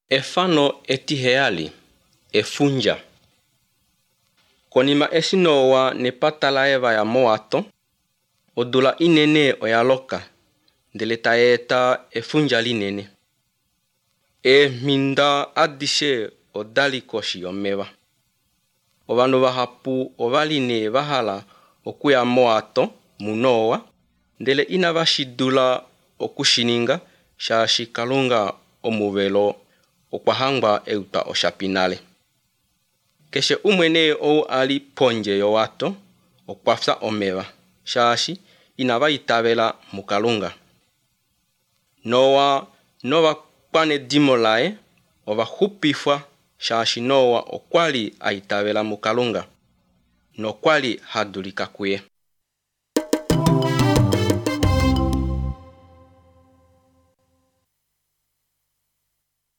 Efano etiheali, efunja. Konima esi Noa ne patala eva ya moato, odula inene oyaloka, ndele taeta efunja linene. Minda adishe odali koshi omeva. Ovanu vahapu ovaline vahala okuya moato munoa, ndele inavashidula okushininga shashi Kalunga omuvelo okwahangwa euta oshapinale. Keshe umwene ou ali ponje yowato okwafsa omeva shashi inavaitabela mukalunga. Noa nova kwane dimolae ova hupifwa shashi Noa okwali aitabela mukalunga no kwali hadulika kuye.